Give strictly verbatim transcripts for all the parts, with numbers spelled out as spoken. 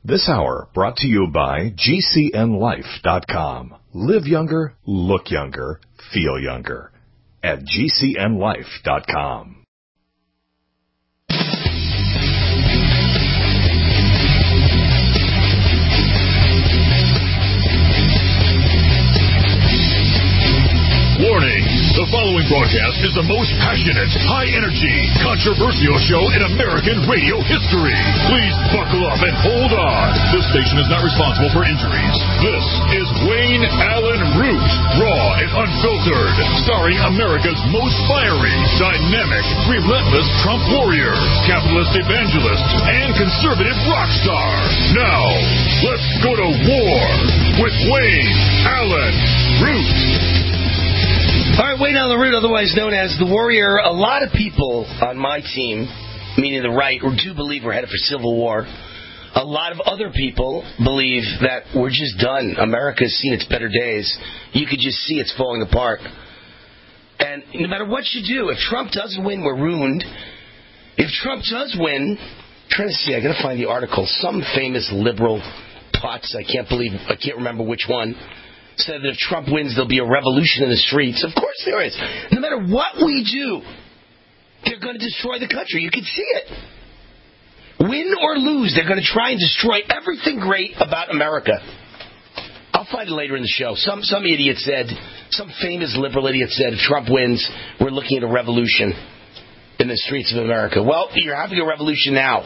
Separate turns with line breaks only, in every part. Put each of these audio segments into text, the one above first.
This hour brought to you by G C N life dot com. Live younger, look younger, feel younger at G C N life dot com.
Warning, the following broadcast is the most passionate, high-energy, controversial show in American radio history. Please buckle up and hold on. This station is not responsible for injuries. This is Wayne Allen Root, raw and unfiltered, starring America's most fiery, dynamic, relentless Trump warrior, capitalist evangelist, and conservative rock star. Now, let's go to war with Wayne Allen Root.
All right, Wayne Allen Root, otherwise known as the Warrior. A lot of people on my team, meaning the right, do believe we're headed for civil war. A lot of other people believe that we're just done. America's seen its better days. You could just see it's falling apart. And no matter what you do, if Trump doesn't win, we're ruined. If Trump does win, I'm trying to see, I got to find the article. Some famous liberal pots, I can't believe, I can't remember which one, said that if Trump wins, there'll be a revolution in the streets. Of course there is. No matter what we do, they're going to destroy the country. You can see it. Win or lose, they're going to try and destroy everything great about America. I'll find it later in the show. Some some idiot said, some famous liberal idiot said, if Trump wins, we're looking at a revolution in the streets of America. Well, you're having a revolution now.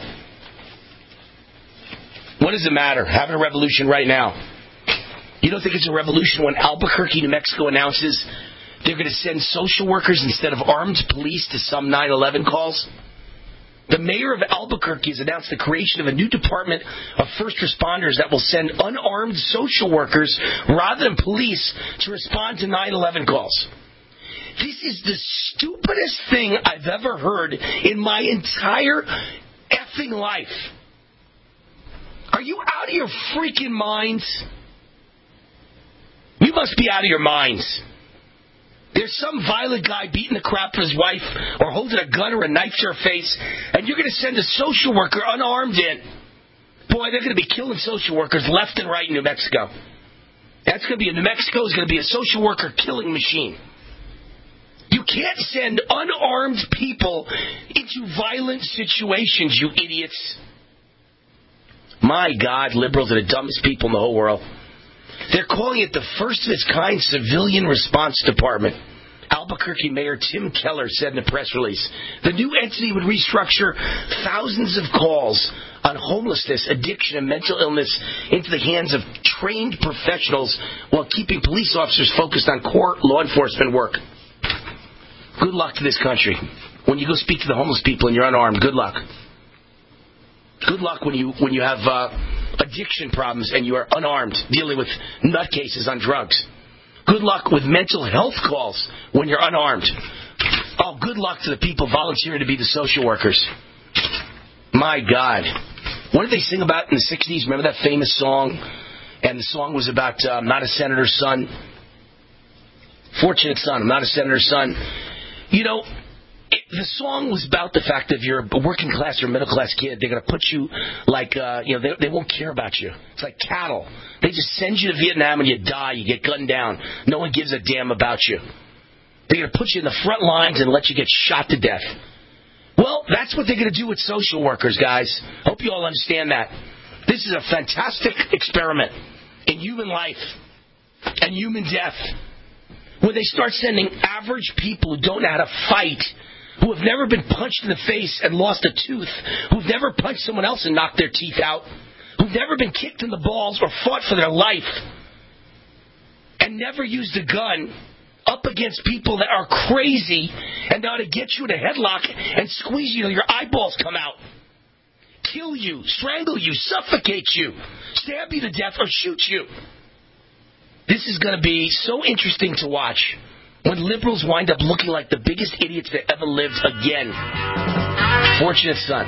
What does it matter? Having a revolution right now. You don't think it's a revolution when Albuquerque, New Mexico announces they're going to send social workers instead of armed police to some nine eleven calls? The mayor of Albuquerque has announced the creation of a new department of first responders that will send unarmed social workers rather than police to respond to nine eleven calls. This is the stupidest thing I've ever heard in my entire effing life. Are you out of your freaking minds? You must be out of your minds. There's some violent guy beating the crap out of his wife or holding a gun or a knife to her face, and you're going to send a social worker unarmed in. Boy, they're going to be killing social workers left and right in New Mexico. That's going to be, New Mexico is going to be a social worker killing machine. You can't send unarmed people into violent situations, you idiots. My God, liberals are the dumbest people in the whole world. They're calling it the first of its kind civilian response department. Albuquerque Mayor Tim Keller said in a press release, the new entity would restructure thousands of calls on homelessness, addiction, and mental illness into the hands of trained professionals while keeping police officers focused on core law enforcement work. Good luck to this country. When you go speak to the homeless people and you're unarmed, good luck. Good luck when you when you have uh, addiction problems and you are unarmed, dealing with nutcases on drugs. Good luck with mental health calls when you're unarmed. Oh, good luck to the people volunteering to be the social workers. My God. What did they sing about in the sixties? Remember that famous song? And the song was about, uh, I'm not a senator's son. Fortunate son, I'm not a senator's son. You know, it, the song was about the fact that if you're a working class or middle class kid, they're going to put you like, uh, you know, they, they won't care about you. It's like cattle. They just send you to Vietnam and you die. You get gunned down. No one gives a damn about you. They're going to put you in the front lines and let you get shot to death. Well, that's what they're going to do with social workers, guys. Hope you all understand that. This is a fantastic experiment in human life and human death, where they start sending average people who don't know how to fight, who have never been punched in the face and lost a tooth, who've never punched someone else and knocked their teeth out, who've never been kicked in the balls or fought for their life, and never used a gun, up against people that are crazy and know how to get you in a headlock and squeeze you till your eyeballs come out, kill you, strangle you, suffocate you, stab you to death, or shoot you. This is going to be so interesting to watch when liberals wind up looking like the biggest idiots that ever lived again. Fortunate son.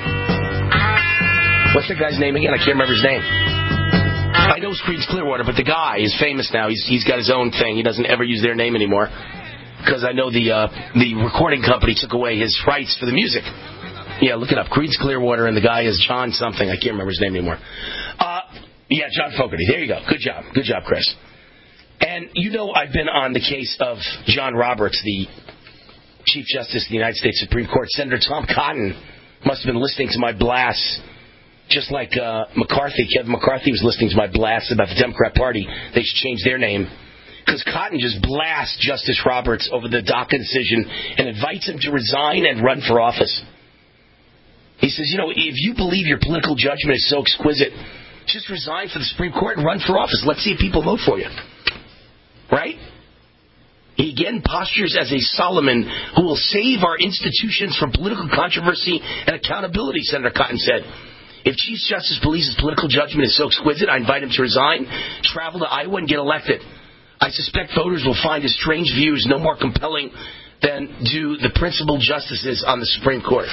What's the guy's name again? I can't remember his name. I know Creedence Clearwater, but the guy is famous now. He's he's got his own thing. He doesn't ever use their name anymore because I know the uh, the recording company took away his rights for the music. Yeah, look it up. Creedence Clearwater, and the guy is John something. I can't remember his name anymore. Uh, Yeah, John Fogerty. There you go. Good job. Good job, Chris. And you know I've been on the case of John Roberts, the Chief Justice of the United States Supreme Court. Senator Tom Cotton must have been listening to my blasts, just like uh, McCarthy. Kevin McCarthy was listening to my blasts about the Democrat Party. They should change their name. Because Cotton just blasts Justice Roberts over the DACA decision and invites him to resign and run for office. He says, you know, if you believe your political judgment is so exquisite, just resign for the Supreme Court and run for office. Let's see if people vote for you. Right? He again postures as a Solomon who will save our institutions from political controversy and accountability, Senator Cotton said. If Chief Justice believes his political judgment is so exquisite, I invite him to resign, travel to Iowa, and get elected. I suspect voters will find his strange views no more compelling than do the principal justices on the Supreme Court.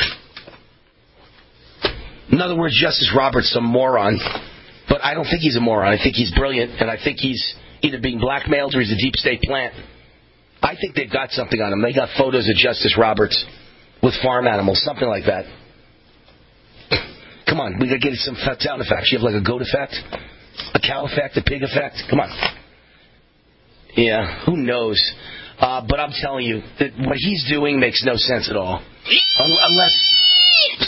In other words, Justice Roberts is a moron. But I don't think he's a moron. I think he's brilliant, and I think he's either being blackmailed or he's a deep state plant. I think they've got something on him. They got photos of Justice Roberts with farm animals, something like that. Come on, we got to get some sound effects. You have like a goat effect, a cow effect, a pig effect. Come on. Yeah, who knows? Uh, but I'm telling you, that what he's doing makes no sense at all. Unless...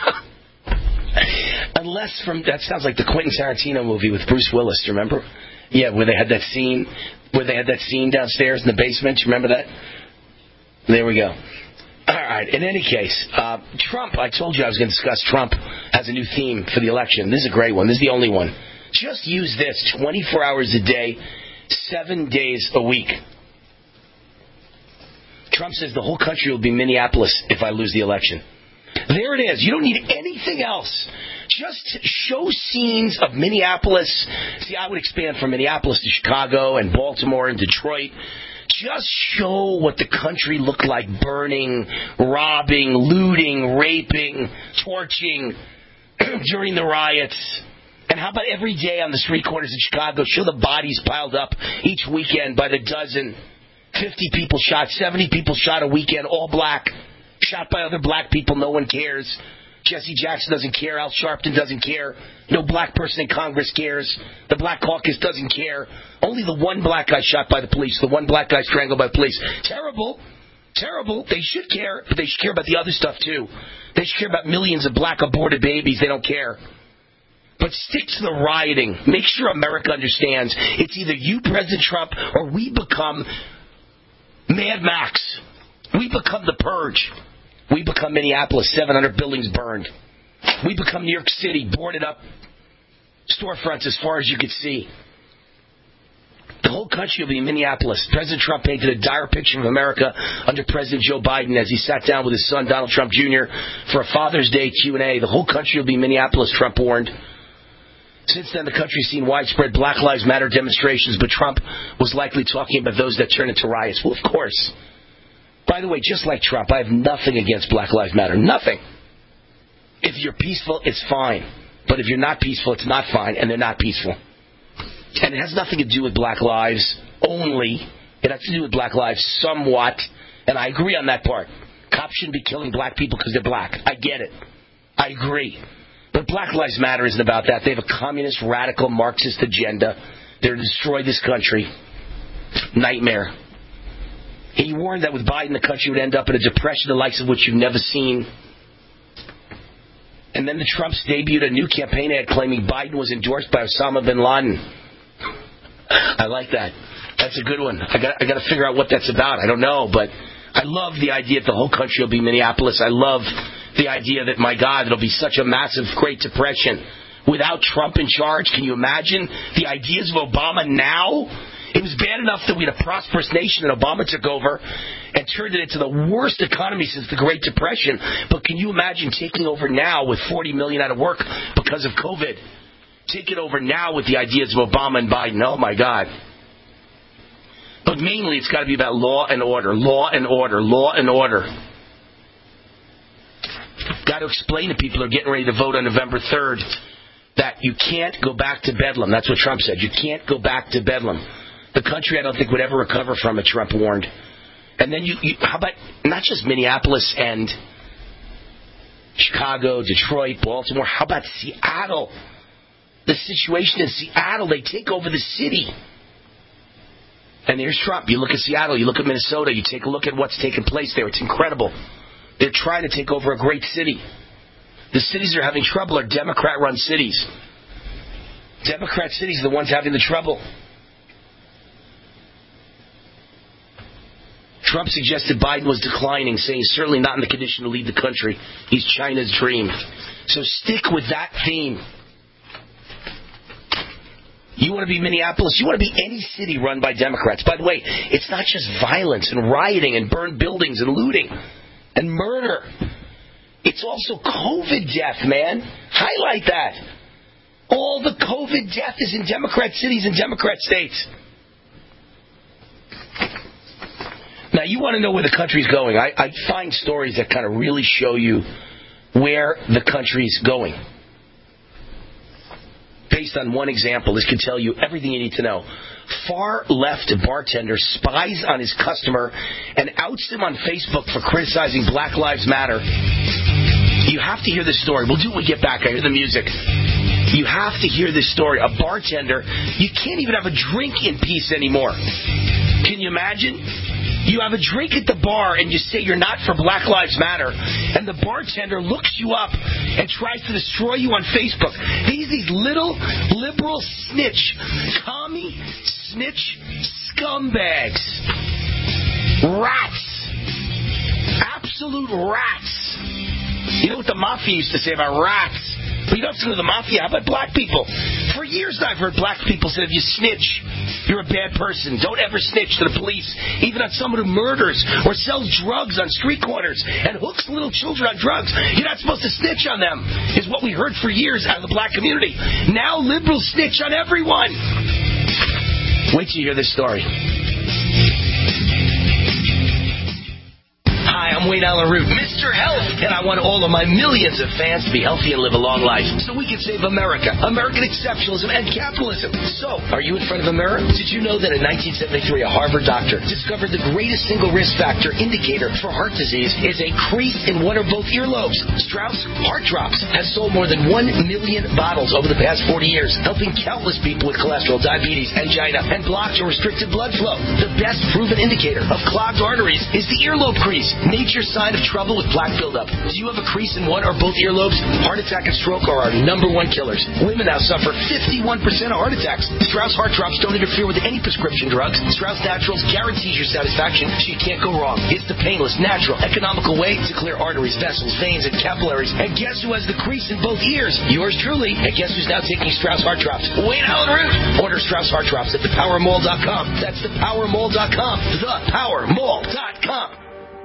Unless from... That sounds like the Quentin Tarantino movie with Bruce Willis, do you remember? Yeah, where they had that scene... Where they had that scene downstairs in the basement. You remember that? There we go. All right. In any case, uh, Trump, I told you I was going to discuss Trump as a new theme for the election. This is a great one. This is the only one. Just use this twenty-four hours a day, seven days a week. Trump says the whole country will be Minneapolis if I lose the election. There it is. You don't need anything else. Just show scenes of Minneapolis. See, I would expand from Minneapolis to Chicago and Baltimore and Detroit. Just show what the country looked like burning, robbing, looting, raping, torching during the riots. And how about every day on the street corners in Chicago, show the bodies piled up each weekend by the dozen. fifty people shot, seventy people shot a weekend, all black. Shot by other black people, no one cares. Jesse Jackson doesn't care. Al Sharpton doesn't care. No black person in Congress cares. The Black Caucus doesn't care. Only the one black guy shot by the police. The one black guy strangled by the police. Terrible. Terrible. They should care, but they should care about the other stuff too. They should care about millions of black aborted babies. They don't care. But stick to the rioting. Make sure America understands it's either you, President Trump, or we become Mad Max. We become the Purge. We become Minneapolis, seven hundred buildings burned. We become New York City, boarded up storefronts as far as you could see. The whole country will be Minneapolis. President Trump painted a dire picture of America under President Joe Biden as he sat down with his son, Donald Trump Junior, for a Father's Day Q and A. The whole country will be Minneapolis, Trump warned. Since then, the country's seen widespread Black Lives Matter demonstrations, but Trump was likely talking about those that turn into riots. Well, of course. By the way, just like Trump, I have nothing against Black Lives Matter. Nothing. If you're peaceful, it's fine. But if you're not peaceful, it's not fine, and they're not peaceful. And it has nothing to do with black lives only. It has to do with black lives somewhat, and I agree on that part. Cops shouldn't be killing black people because they're black. I get it. I agree. But Black Lives Matter isn't about that. They have a communist, radical, Marxist agenda. They're to destroy this country. Nightmare. He warned that with Biden, the country would end up in a depression the likes of which you've never seen. And then the Trumps debuted a new campaign ad claiming Biden was endorsed by Osama bin Laden. I like that. That's a good one. I got I got to figure out what that's about. I don't know, but I love the idea that the whole country will be Minneapolis. I love the idea that, my God, it'll be such a massive Great Depression without Trump in charge. Can you imagine the ideas of Obama now? It was bad enough that we had a prosperous nation and Obama took over and turned it into the worst economy since the Great Depression. But can you imagine taking over now with forty million out of work because of COVID? Take it over now with the ideas of Obama and Biden. Oh, my God. But mainly it's got to be about law and order, law and order, law and order. Got to explain to people who are getting ready to vote on November third that you can't go back to Bedlam. That's what Trump said. You can't go back to Bedlam. The country, I don't think, would ever recover from it, Trump warned. And then you, you how about not just Minneapolis and Chicago, Detroit, Baltimore, how about Seattle? the situation in Seattle. They take over the city. And there's Trump. You look at Seattle, you look at Minnesota, you take a look at what's taking place there. It's incredible. They're trying to take over a great city. The cities that are having trouble are Democrat-run cities. Democrat cities are the ones having the trouble. Trump suggested Biden was declining, saying certainly not in the condition to lead the country. He's China's dream. So stick with that theme. You want to be Minneapolis? You want to be any city run by Democrats. By the way, it's not just violence and rioting and burned buildings and looting and murder. It's also COVID death, man. Highlight that. All the COVID death is in Democrat cities and Democrat states. Now, you want to know where the country's going. I, I find stories that kind of really show you where the country's going. Based on one example, this could tell you everything you need to know. Far-left bartender spies on his customer and outs him on Facebook for criticizing Black Lives Matter. You have to hear this story. We'll do it when we get back. I hear the music. You have to hear this story. A bartender, you can't even have a drink in peace anymore. Can you imagine? You have a drink at the bar and you say you're not for Black Lives Matter, and the bartender looks you up and tries to destroy you on Facebook. These these little liberal snitch, commie, snitch, scumbags, rats, absolute rats. You know what the mafia used to say about rats? But you don't have to go to the mafia. How about black people? For years now I've heard black people say if you snitch, you're a bad person. Don't ever snitch to the police, even on someone who murders or sells drugs on street corners and hooks little children on drugs. You're not supposed to snitch on them, is what we heard for years out of the black community. Now liberals snitch on everyone. Wait till you hear this story. Hi, I'm Wayne Allen Root, Mister Health, and I want all of my millions of fans to be healthy and live a long life so we can save America, American exceptionalism, and capitalism. So, are you in front of a mirror? Did you know that in nineteen seventy-three, a Harvard doctor discovered the greatest single risk factor indicator for heart disease is a crease in one or both earlobes? Strauss Heart Drops has sold more than one million bottles over the past forty years, helping countless people with cholesterol, diabetes, angina, and blocked or restricted blood flow. The best proven indicator of clogged arteries is the earlobe crease. Nature's sign of trouble with plaque buildup. Do you have a crease in one or both earlobes? Heart attack and stroke are our number one killers. Women now suffer fifty-one percent of heart attacks. Strauss Heart Drops don't interfere with any prescription drugs. Strauss Naturals guarantees your satisfaction, so you can't go wrong. It's the painless, natural, economical way to clear arteries, vessels, veins, and capillaries. And guess who has the crease in both ears? Yours truly. And guess who's now taking Strauss Heart Drops? Wayne Allen Root. Order Strauss Heart Drops at the power mall dot com. That's the power mall dot com. the power mall dot com.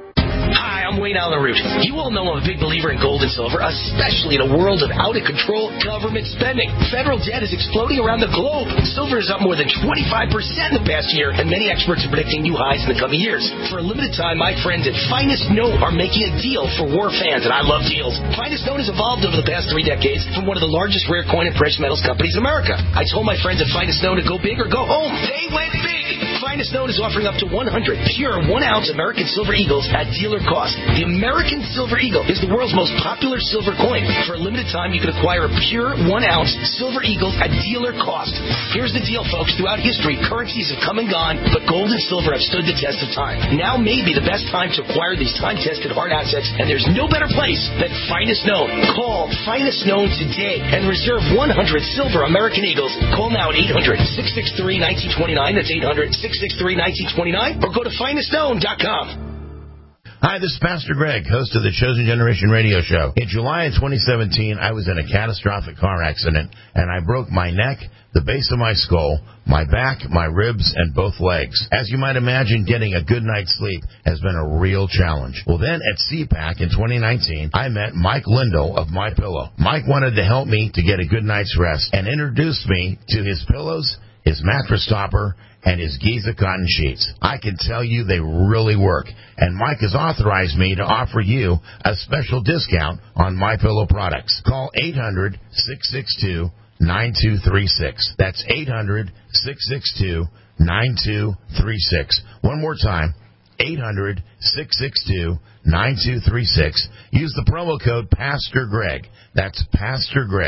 Hi, I'm Wayne Allen Root. You all know I'm a big believer in gold and silver, especially in a world of out-of-control government spending. Federal debt is exploding around the globe. Silver is up more than twenty-five percent in the past year, and many experts are predicting new highs in the coming years. For a limited time, my friends at Finest Note are making a deal for war fans, and I love deals. Finest Note has evolved over the past three decades from one of the largest rare coin and precious metals companies in America. I told my friends at Finest Note to go big or go home. They went big. Finest Note is offering up to one hundred pure one-ounce American Silver Eagles at dealer cost. The American Silver Eagle is the world's most popular silver coin. For a limited time, you can acquire a pure one-ounce Silver Eagle at dealer cost. Here's the deal, folks. Throughout history, currencies have come and gone, but gold and silver have stood the test of time. Now may be the best time to acquire these time-tested hard assets, and there's no better place than Finest Known. Call Finest Known today and reserve one hundred silver American Eagles. Call now at eight hundred, six six three, one nine two nine. That's eight hundred, six six three, one nine two nine. Or go to finest known dot com.
Hi, this is Pastor Greg, host of the Chosen Generation radio show. In July of twenty seventeen, I was in a catastrophic car accident, and I broke my neck, the base of my skull, my back, my ribs, and both legs. As you might imagine, getting a good night's sleep has been a real challenge. Well, then at C PAC in twenty nineteen, I met Mike Lindell of MyPillow. Mike wanted to help me to get a good night's rest and introduced me to his pillows, his mattress topper, and his Giza cotton sheets. I can tell you they really work. And Mike has authorized me to offer you a special discount on MyPillow products. Call eight hundred, six six two, nine two three six. That's eight hundred, six six two, nine two three six. One more time, eight hundred, six six two, nine two three six. Use the promo code Pastor Greg. That's Pastor Greg.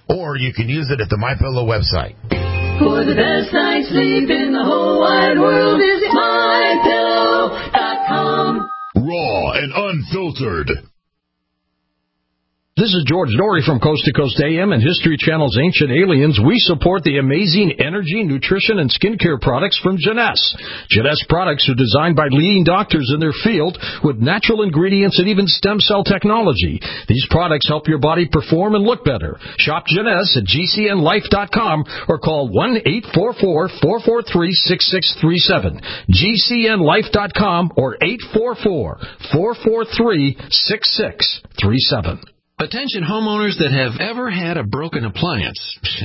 or you can use it at the MyPillow website.
For the best night's sleep in the whole wide world, visit my pillow dot com.
Raw and unfiltered.
This is George Dory from Coast to Coast A M and History Channel's Ancient Aliens. We support the amazing energy, nutrition, and skincare products from Jeunesse. Jeunesse products are designed by leading doctors in their field with natural ingredients and even stem cell technology. These products help your body perform and look better. Shop Jeunesse at G C N life dot com or call one eight four four, four four three, six six three seven. G C N life dot com or eight four four, four four three, six six three seven.
Attention homeowners that have ever had a broken appliance.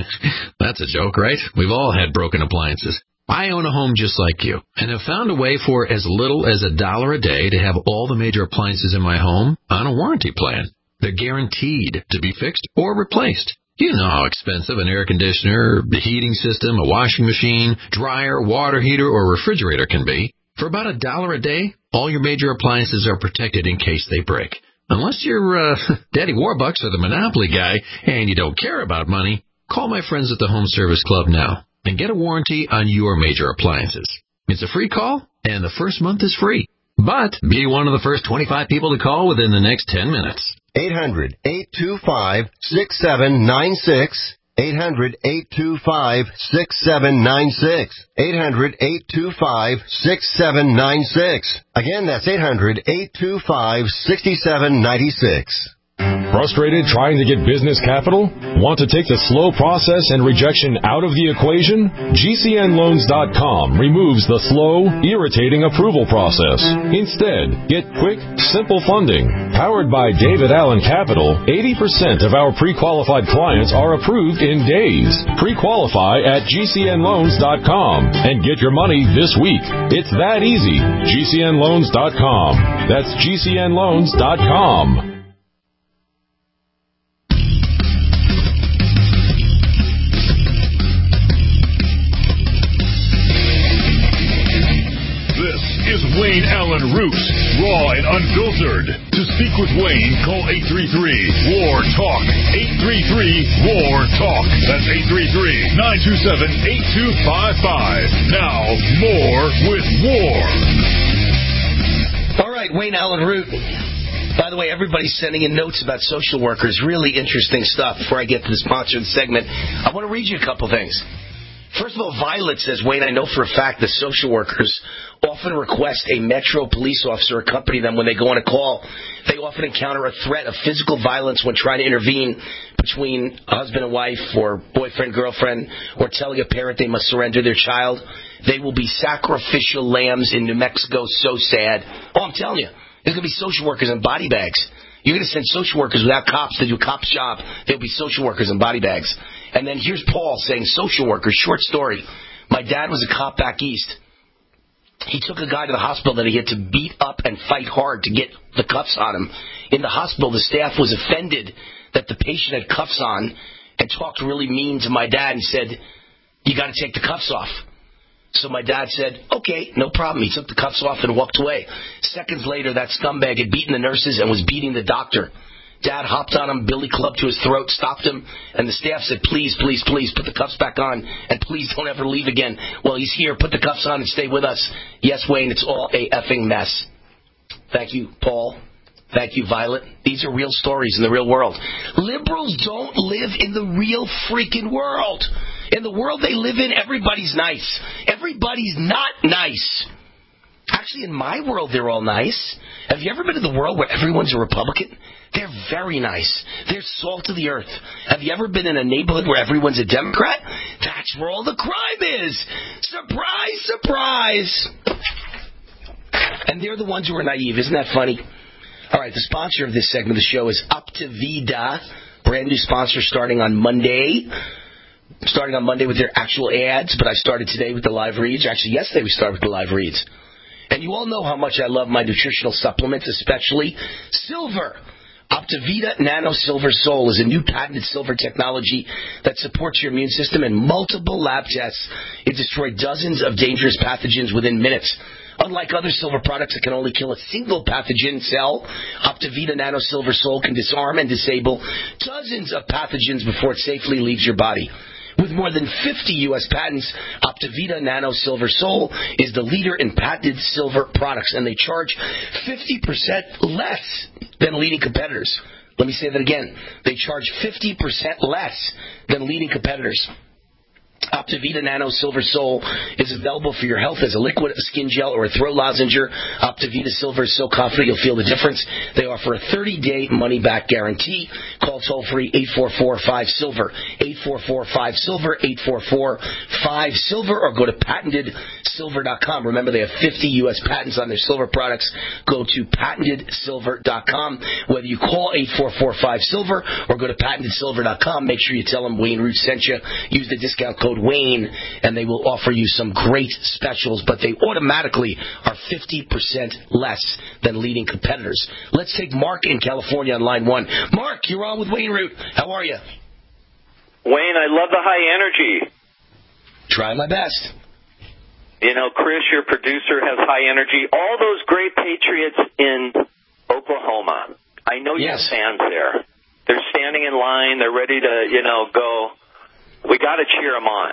That's a joke, right? We've all had broken appliances. I own a home just like you and have found a way for as little as a dollar a day to have all the major appliances in my home on a warranty plan. They're guaranteed to be fixed or replaced. You know how expensive an air conditioner, a heating system, a washing machine, dryer, water heater, or refrigerator can be. For about a dollar a day, all your major appliances are protected in case they break. Unless you're uh, Daddy Warbucks or the Monopoly guy and you don't care about money, call my friends at the Home Service Club now and get a warranty on your major appliances. It's a free call, and the first month is free. But be one of the first twenty-five people to call within the next ten minutes.
eight hundred, eight two five, six seven nine six. eight hundred, eight two five, six seven nine six. eight hundred, eight two five, six seven nine six. Again, that's eight hundred, eight two five, six seven nine six.
Frustrated trying to get business capital? Want to take the slow process and rejection out of the equation? G C N loans dot com removes the slow, irritating approval process. Instead, get quick, simple funding. Powered by David Allen Capital, eighty percent of our pre-qualified clients are approved in days. Pre-qualify at G C N loans dot com and get your money this week. It's that easy. G C N loans dot com. That's G C N loans dot com.
Is Wayne Allen Root, raw and unfiltered. To speak with Wayne, call eight three three, W A R, TALK. eight three three, W A R, TALK. That's eight three three, nine two seven, eight two five five. Now, more with War.
All right, Wayne Allen Root. By the way, everybody's sending in notes about social workers. Really interesting stuff. Before I get to the sponsor of the segment, I want to read you a couple things. First of all, Violet says, Wayne, I know for a fact that social workers often request a Metro police officer accompany them when they go on a call. They often encounter a threat of physical violence when trying to intervene between a husband and wife or boyfriend, girlfriend, or telling a parent they must surrender their child. They will be sacrificial lambs in New Mexico. So sad. Oh, I'm telling you, there's going to be social workers in body bags. You're going to send social workers without cops to do a cop's job. There'll be social workers in body bags. And then here's Paul saying social workers. Short story. My dad was a cop back east. He took a guy to the hospital that he had to beat up and fight hard to get the cuffs on him. In the hospital, the staff was offended that the patient had cuffs on and talked really mean to my dad and said, you got to take the cuffs off. So my dad said, okay, no problem. He took the cuffs off and walked away. Seconds later, that scumbag had beaten the nurses and was beating the doctor. Dad hopped on him, billy clubbed to his throat, stopped him, and the staff said, please, please, please, put the cuffs back on, and please don't ever leave again. Well, he's here. Put the cuffs on and stay with us. Yes, Wayne, it's all a effing mess. Thank you, Paul. Thank you, Violet. These are real stories in the real world. Liberals don't live in the real freaking world. In the world they live in, everybody's nice. Everybody's not nice. Actually, in my world, they're all nice. Have you ever been in the world where everyone's a Republican? They're very nice. They're salt of the earth. Have you ever been in a neighborhood where everyone's a Democrat? That's where all the crime is. Surprise, surprise. And they're the ones who are naive. Isn't that funny? All right, the sponsor of this segment of the show is Optivida. Brand new sponsor starting on Monday. Starting on Monday with their actual ads, but I started today with the live reads. Actually, yesterday we started with the live reads. And you all know how much I love my nutritional supplements, especially Silver. Op- Optivita Nano Silver Sol is a new patented silver technology that supports your immune system. In multiple lab tests, it destroyed dozens of dangerous pathogens within minutes. Unlike other silver products that can only kill a single pathogen cell, Optivita Nano Silver Sol can disarm and disable dozens of pathogens before it safely leaves your body. With more than fifty U S patents, Optivita Nano Silver Sol is the leader in patented silver products, and they charge fifty percent less than leading competitors. Let me say that again. They charge fifty percent less than leading competitors. Optivita Nano Silver Sol is available for your health as a liquid, a skin gel, or a throat lozenge. Optivita Silver is so confident you'll feel the difference. They offer a thirty-day money-back guarantee. Call toll-free eight four four five silver, eight four four five silver, eight four four five silver, or go to patented silver dot com. Remember, they have fifty U S patents on their silver products. Go to patented silver dot com. Whether you call eight four four five silver or go to patented silver dot com, make sure you tell them Wayne Root sent you. Use the discount code Wayne, and they will offer you some great specials, but they automatically are fifty percent less than leading competitors. Let's take Mark in California on line one. Mark, you're on with Wayne Root. How are you?
Wayne, I love the high energy.
Try my best.
You know, Chris, your producer, has high energy. All those great Patriots in Oklahoma. I know you
yes.
have fans there. They're standing in line. They're ready to, you know, go. We got to cheer them on.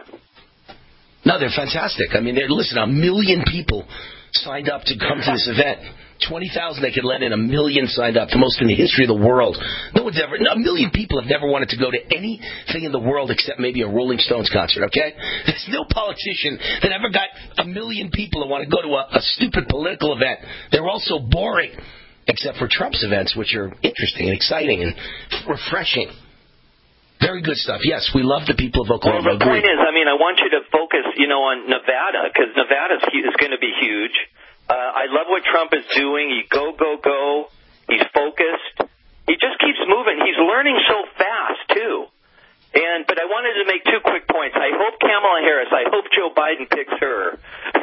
No, they're fantastic. I mean, they're, listen, a million people signed up to come to this event. twenty thousand they could let in, a million signed up, the most in the history of the world. No one's ever, a million people have never wanted to go to anything in the world except maybe a Rolling Stones concert, okay? There's no politician that ever got a million people that want to go to a, a stupid political event. They're all so boring, except for Trump's events, which are interesting and exciting and refreshing. Very good stuff. Yes, we love the people of Oklahoma.
Well, the point is, I mean, I want you to focus, you know, on Nevada, because Nevada is going to be huge. Uh, I love what Trump is doing. He go, go, go. He's focused. He just keeps moving. He's learning so fast, too. And but I wanted to make two quick points. I hope Kamala Harris, I hope Joe Biden picks her.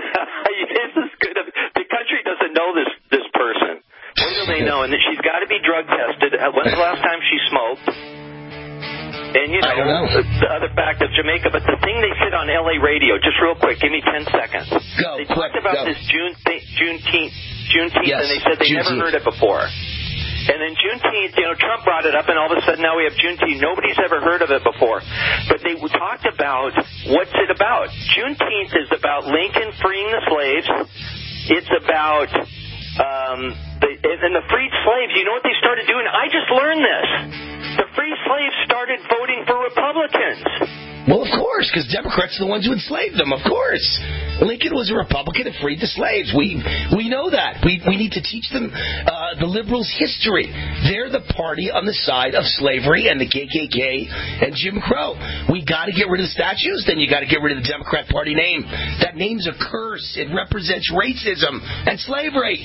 This is good. The country doesn't know this, this person. When do they know? And that she's got to be drug tested. When's the last time she smoked? And, you know,
know,
the other fact of Jamaica, but the thing they said on L A radio, just real quick, give me ten seconds.
Go,
they
quick,
talked about
go.
this June, Juneteenth, Juneteenth,
yes,
and they said they
Juneteenth.
never heard it before. And then Juneteenth, you know, Trump brought it up, and all of a sudden now we have Juneteenth. Nobody's ever heard of it before. But they talked about, what's it about? Juneteenth is about Lincoln freeing the slaves. It's about, um, the, and the freed slaves, you know what they started doing? I just learned this. The free slaves started voting for Republicans.
Well, of course, because Democrats are the ones who enslaved them, of course. Lincoln was a Republican and freed the slaves. We we know that. We we need to teach them, uh, the liberals, history. They're the party on the side of slavery and the K K K and Jim Crow. We got to get rid of the statues, then you got to get rid of the Democrat Party name. That name's a curse. It represents racism and slavery.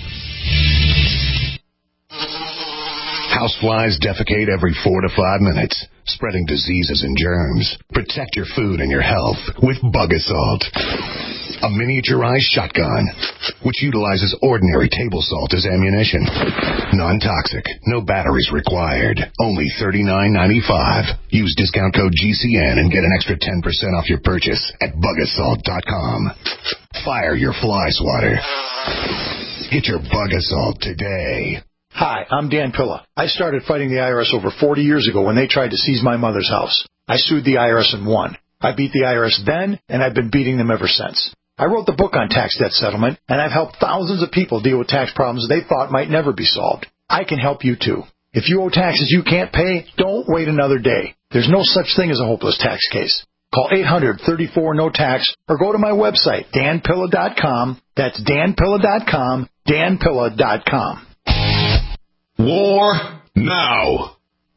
Houseflies defecate every four to five minutes, spreading diseases and germs. Protect your food and your health with Bug Assault, a miniaturized shotgun which utilizes ordinary table salt as ammunition. Non-toxic, no batteries required. Only thirty-nine ninety-five. Use discount code G C N and get an extra ten percent off your purchase at bug assault dot com. Fire your fly swatter. Get your Bug Assault today.
Hi, I'm Dan Pilla. I started fighting the I R S over forty years ago when they tried to seize my mother's house. I sued the I R S and won. I beat the I R S then, and I've been beating them ever since. I wrote the book on tax debt settlement, and I've helped thousands of people deal with tax problems they thought might never be solved. I can help you, too. If you owe taxes you can't pay, don't wait another day. There's no such thing as a hopeless tax case. Call eight hundred, thirty-four, no tax or go to my website, dan pilla dot com. That's dan pilla dot com, dan pilla dot com.
War now.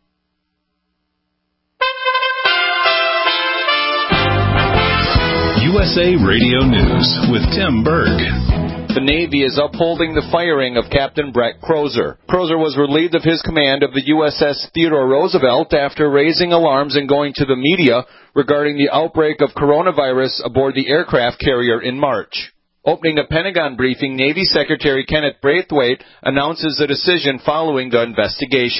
U S A Radio News with Tim Berg.
The Navy is upholding the firing of Captain Brett Crozer. Crozer was relieved of his command of the U S S Theodore Roosevelt after raising alarms and going to the media regarding the outbreak of coronavirus aboard the aircraft carrier in March. Opening a Pentagon briefing, Navy Secretary Kenneth Braithwaite announces the decision following the investigation.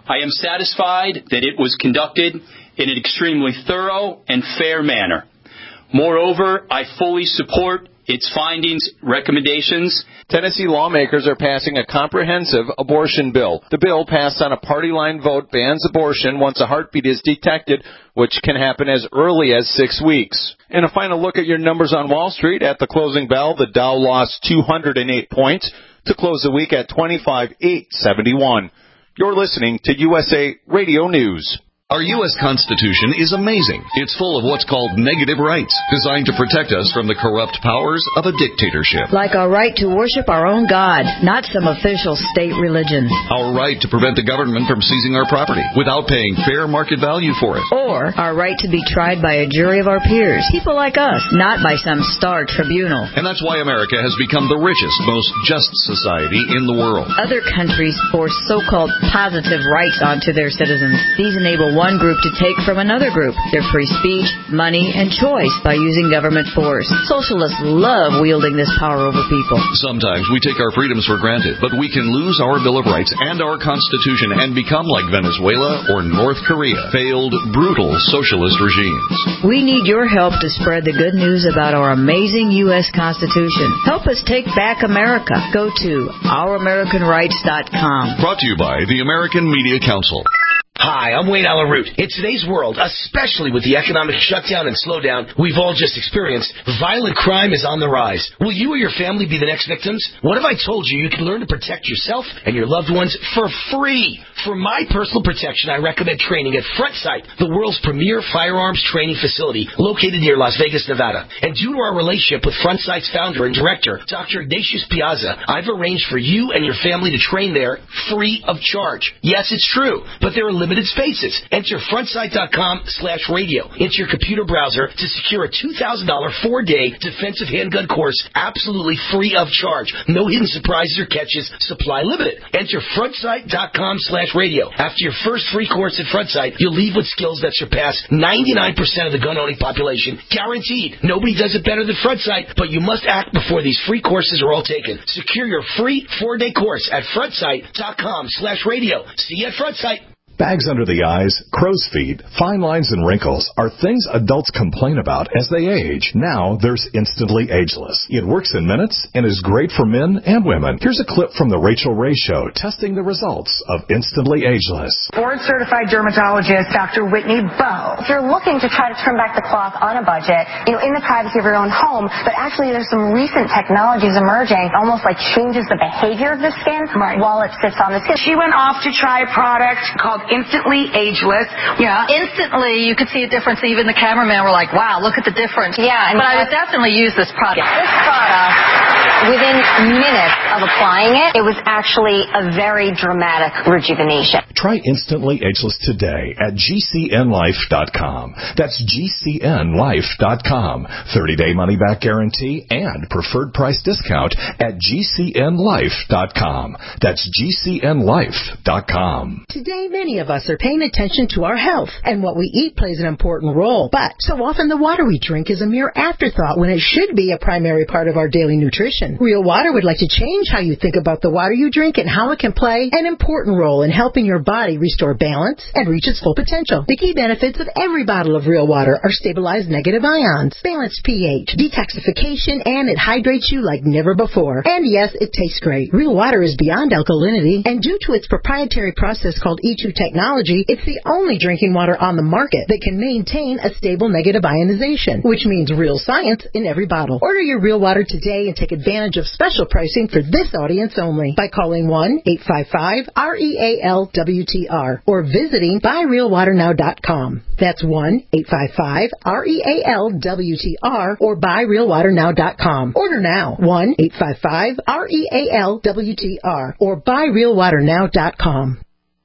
I am satisfied that it was conducted in an extremely thorough and fair manner. Moreover, I fully support its findings, recommendations.
Tennessee lawmakers are passing a comprehensive abortion bill. The bill, passed on a party line vote, bans abortion once a heartbeat is detected, which can happen as early as six weeks. In a final look at your numbers on Wall Street, at the closing bell, the Dow lost two hundred eight points to close the week at twenty-five thousand eight hundred seventy-one. You're listening to U S A Radio News.
Our U S Constitution is amazing. It's full of what's called negative rights, designed to protect us from the corrupt powers of a dictatorship.
Like our right to worship our own God, not some official state religion.
Our right to prevent the government from seizing our property without paying fair market value for it.
Or our right to be tried by a jury of our peers, people like us, not by some star tribunal.
And that's why America has become the richest, most just society in the world.
Other countries force so-called positive rights onto their citizens. These enable one one group to take from another group their free speech, money, and choice by using government force. Socialists love wielding this power over people.
Sometimes we take our freedoms for granted, but we can lose our Bill of Rights and our Constitution and become like Venezuela or North Korea, failed, brutal socialist regimes.
We need your help to spread the good news about our amazing U S Constitution. Help us take back America. Go to our american rights dot com.
Brought to you by the American Media Council.
Hi, I'm Wayne Allen Root. In today's world, especially with the economic shutdown and slowdown we've all just experienced, violent crime is on the rise. Will you or your family be the next victims? What if I told you you can learn to protect yourself and your loved ones for free? For my personal protection, I recommend training at Front Sight, the world's premier firearms training facility located near Las Vegas, Nevada. And due to our relationship with Front Sight's founder and director, Doctor Ignatius Piazza, I've arranged for you and your family to train there free of charge. Yes, it's true, but there are limited spaces. Enter frontsight dot com slash radio into your computer browser to secure a two thousand dollars four-day defensive handgun course absolutely free of charge. No hidden surprises or catches, supply limited. Enter frontsight dot com slash radio. After your first free course at Frontsight, you'll leave with skills that surpass ninety-nine percent of the gun-owning population. Guaranteed. Nobody does it better than Frontsight, but you must act before these free courses are all taken. Secure your free four-day course at frontsight dot com slash radio. See you at Frontsight.
Bags under the eyes, crow's feet, fine lines, and wrinkles are things adults complain about as they age. Now there's Instantly Ageless. It works in minutes and is great for men and women. Here's a clip from the Rachel Ray Show testing the results of Instantly Ageless.
Board-certified dermatologist Doctor Whitney Bowe.
If you're looking to try to turn back the clock on a budget, you know, in the privacy of your own home, but actually there's some recent technologies emerging, almost like changes the behavior of the skin right. while it sits on the skin.
She went off to try a product called Instantly Ageless.
Yeah.
Instantly, you could see a difference. Even the cameraman were like, wow, look at the difference.
Yeah. And
but I would definitely use this product.
This product, within minutes of applying it, it was actually a very dramatic rejuvenation.
Try Instantly Ageless today at G C N life dot com. That's G C N life dot com. thirty-day money-back guarantee and preferred price discount at G C N life dot com. That's G C N life dot com.
Today, many of us are paying attention to our health, and what we eat plays an important role. But so often the water we drink is a mere afterthought when it should be a primary part of our daily nutrition. Real Water would like to change how you think about the water you drink and how it can play an important role in helping your body restore balance and reach its full potential. The key benefits of every bottle of Real Water are stabilized negative ions, balanced pH, detoxification, and it hydrates you like never before. And yes, it tastes great. Real Water is beyond alkalinity, and due to its proprietary process called E two technology, it's the only drinking water on the market that can maintain a stable negative ionization, which means real science in every bottle. Order your Real Water today and take advantage of special pricing for this audience only by calling one eight five five R E A L W T R or visiting buy real water now dot com. That's one eight five five R E A L W T R or buy real water now dot com. Order now, one eight five five R E A L W T R or buy real water now dot com.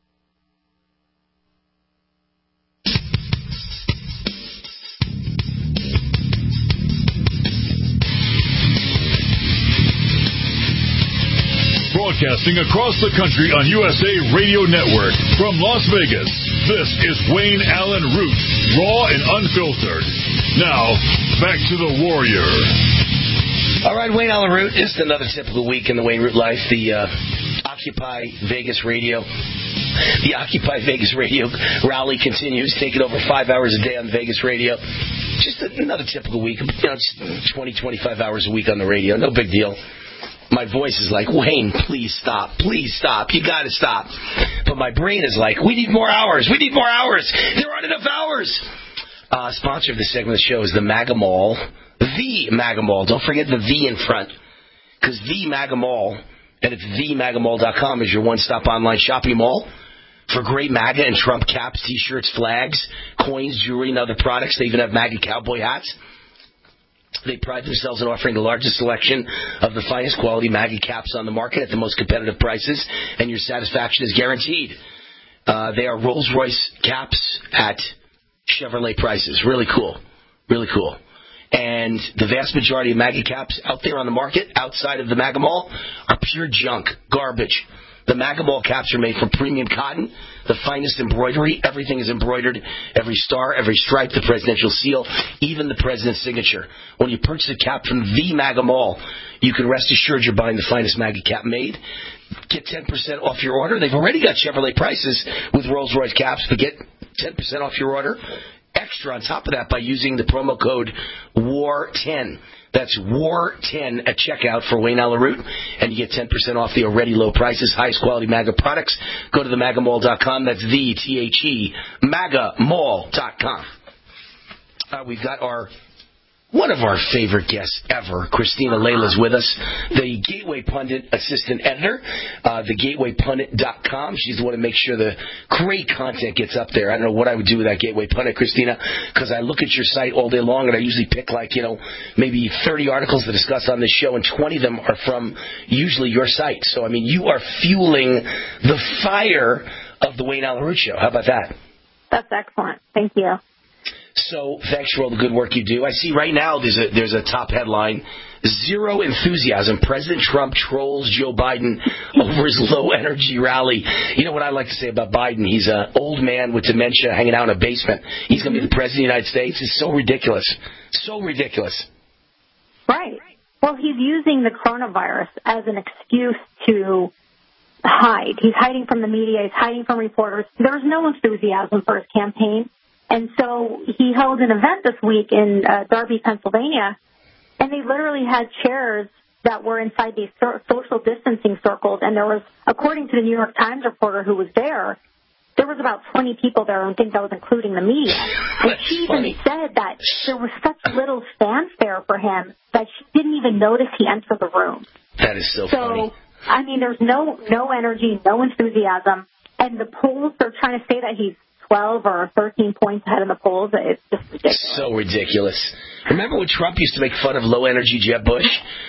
Broadcasting across the country on U S A Radio Network from Las Vegas, this is Wayne Allen Root, raw and unfiltered. Now, back to the Warrior.
All right, Wayne Allen Root. It's another typical week in the Wayne Root life. The uh, Occupy Vegas Radio The Occupy Vegas Radio rally continues, taking over five hours a day on Vegas Radio. Just another typical week. You know, it's twenty, twenty-five hours a week on the radio. No big deal. My voice is like, Wayne, please stop. Please stop. You got to stop. But my brain is like, we need more hours. We need more hours. There aren't enough hours. Uh, sponsor of this segment of the show is the MAGA Mall. The MAGA Mall. Don't forget the V in front. Because the MAGA Mall, and it's the maga mall dot com, is your one-stop online shopping mall for great MAGA and Trump caps, T-shirts, flags, coins, jewelry, and other products. They even have MAGA cowboy hats. They pride themselves in offering the largest selection of the finest quality MAGA caps on the market at the most competitive prices, and your satisfaction is guaranteed. Uh, they are Rolls-Royce caps at Chevrolet prices. Really cool. Really cool. And the vast majority of MAGA caps out there on the market, outside of the MAGA Mall, are pure junk, garbage. The MAGA Mall caps are made from premium cotton, the finest embroidery. Everything is embroidered. Every star, every stripe, the presidential seal, even the president's signature. When you purchase a cap from the MAGA Mall, you can rest assured you're buying the finest MAGA cap made. Get ten percent off your order. They've already got Chevrolet prices with Rolls-Royce caps, but get ten percent off your order. Extra on top of that by using the promo code W A R ten. That's W A R ten at checkout for Wayne Allyn Root, and you get ten percent off the already low prices, highest quality MAGA products. Go to the maga mall dot com. That's the T H E, maga mall dot com. Uh, we've got our one of our favorite guests ever, Christina Layla's with us, the Gateway Pundit assistant editor, uh, the gateway pundit dot com. She's the one who makes sure the great content gets up there. I don't know what I would do with that Gateway Pundit, Christina, because I look at your site all day long, and I usually pick, like, you know, maybe thirty articles to discuss on this show, and twenty of them are from usually your site. So, I mean, you are fueling the fire of the Wayne Allyn Root Show. How about that?
That's excellent. Thank you.
So thanks for all the good work you do. I see right now there's a there's a top headline: zero enthusiasm. President Trump trolls Joe Biden over his low energy rally. You know what I like to say about Biden? He's an old man with dementia hanging out in a basement. He's going to be the president of the United States. It's so ridiculous, so ridiculous.
Right. Well, he's using the coronavirus as an excuse to hide. He's hiding from the media. He's hiding from reporters. There's no enthusiasm for his campaign. And so he held an event this week in uh, Darby, Pennsylvania, and they literally had chairs that were inside these so- social distancing circles. And there was, according to the New York Times reporter who was there, there was about twenty people there, and I think that was including the media. And she even said that there was such little fanfare for him that she didn't even notice he entered the room.
That is so,
so
funny.
So, I mean, there's no no energy, no enthusiasm. And the polls, they're trying to say that he's twelve or thirteen points ahead of the polls. It's just ridiculous.
So ridiculous. Remember when Trump used to make fun of low-energy Jeb Bush?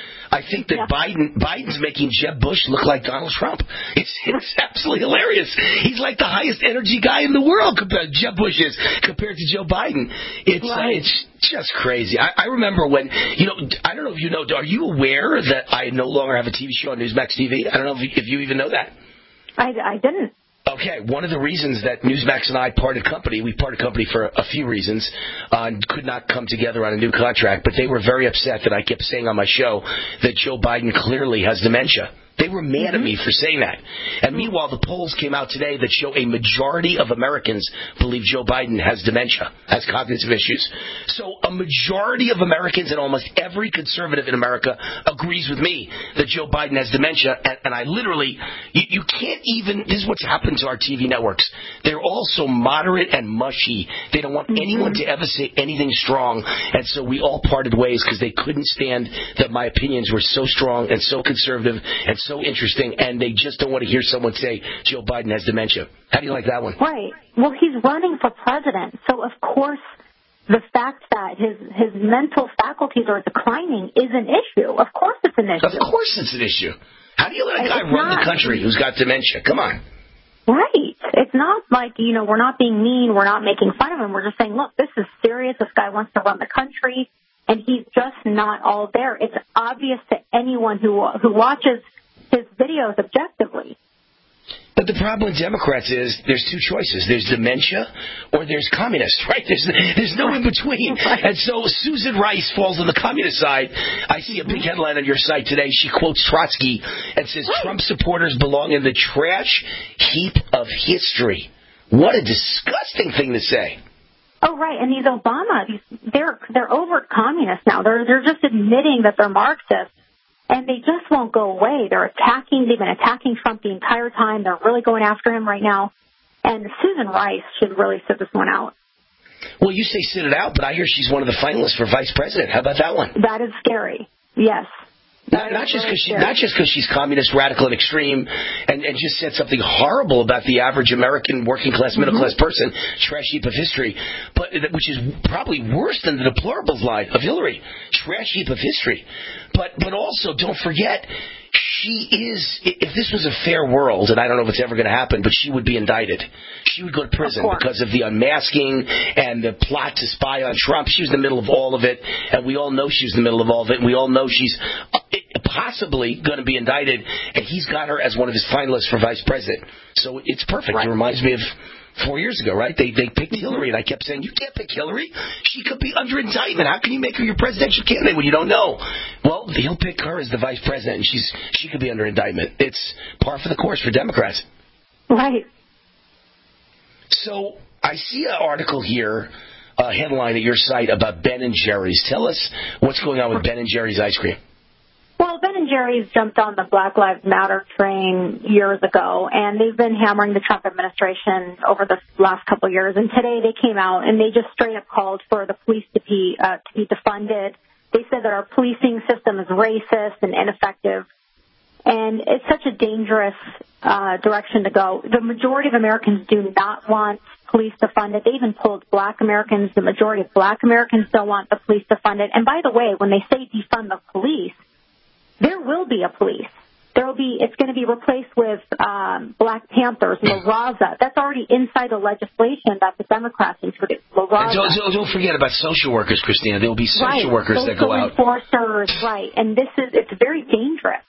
I think that yeah. Biden Biden's making Jeb Bush look like Donald Trump. It's, it's absolutely hilarious. He's like the highest energy guy in the world compared Jeb Bush is compared to Joe Biden. It's right. uh, it's just crazy. I, I remember when, you know, I don't know if you know, are you aware that I no longer have a T V show on Newsmax T V? I don't know if you, if you even know that.
I, I didn't.
Okay, one of the reasons that Newsmax and I parted company, we parted company for a few reasons, uh, and could not come together on a new contract, but they were very upset that I kept saying on my show that Joe Biden clearly has dementia. They were mad at me for saying that. And meanwhile, the polls came out today that show a majority of Americans believe Joe Biden has dementia, has cognitive issues. So a majority of Americans and almost every conservative in America agrees with me that Joe Biden has dementia. And, and I literally, you, you can't even, this is what's happened to our T V networks. They're all so moderate and mushy. They don't want anyone to ever say anything strong. And so we all parted ways because they couldn't stand that my opinions were so strong and so conservative and so so interesting, and they just don't want to hear someone say Joe Biden has dementia. How do you like that one?
Right. Well, he's running for president, so of course the fact that his his mental faculties are declining is an issue. Of course it's an issue.
Of course it's an issue. How do you let a guy
it's
run
not,
the country who's got dementia? Come on.
Right. It's not like, you know, we're not being mean, we're not making fun of him. We're just saying, look, this is serious. This guy wants to run the country, and he's just not all there. It's obvious to anyone who who watches his videos objectively.
But the problem with Democrats is there's two choices. There's dementia or there's communist, right? There's there's no in between. And so Susan Rice falls on the communist side. I see a big headline on your site today. She quotes Trotsky and says Trump supporters belong in the trash heap of history. What a disgusting thing to say.
Oh, right. And these Obama, these, they're they're overt communists now. They're they're just admitting that they're Marxists. And they just won't go away. They're attacking, they've been attacking Trump the entire time. They're really going after him right now. And Susan Rice should really sit this one out.
Well, you say sit it out, but I hear she's one of the finalists for vice president. How about that one?
That is scary. Yes.
Not, not just because she, not just because she's communist, radical, and extreme, and, and just said something horrible about the average American working class, middle class mm-hmm. person, trash heap of history, but which is probably worse than the deplorables line of Hillary, trash heap of history. But but also don't forget, she is. If this was a fair world, and I don't know if it's ever going to happen, but she would be indicted. She would go to prison because of the unmasking and the plot to spy on Trump. She was in the middle of all of it, and we all know she was in the middle of all of it. And we all know she's possibly going to be indicted, and he's got her as one of his finalists for vice president. So it's perfect. Right. It reminds me of four years ago, right? They they picked Hillary, and I kept saying, you can't pick Hillary. She could be under indictment. How can you make her your presidential candidate when you don't know? Well, he'll pick her as the vice president, and she's she could be under indictment. It's par for the course for Democrats.
Right.
So I see an article here, a headline at your site about Ben and Jerry's. Tell us what's going on with Ben and Jerry's ice cream.
Well, Ben and Jerry's jumped on the Black Lives Matter train years ago, and they've been hammering the Trump administration over the last couple of years. And today they came out and they just straight up called for the police to be uh, to be defunded. They said that our policing system is racist and ineffective, and it's such a dangerous uh, direction to go. The majority of Americans do not want police defunded. They even polled black Americans. The majority of black Americans don't want the police defunded. And by the way, when they say defund the police, there will be a police. There will be. It's going to be replaced with um, Black Panthers, La Raza. That's already inside the legislation that the Democrats introduced. La Raza.
Don't, don't, don't forget about social workers, Christina. There will be social
right.
workers
social
that go out.
Enforcers, right? And this is it's very dangerous.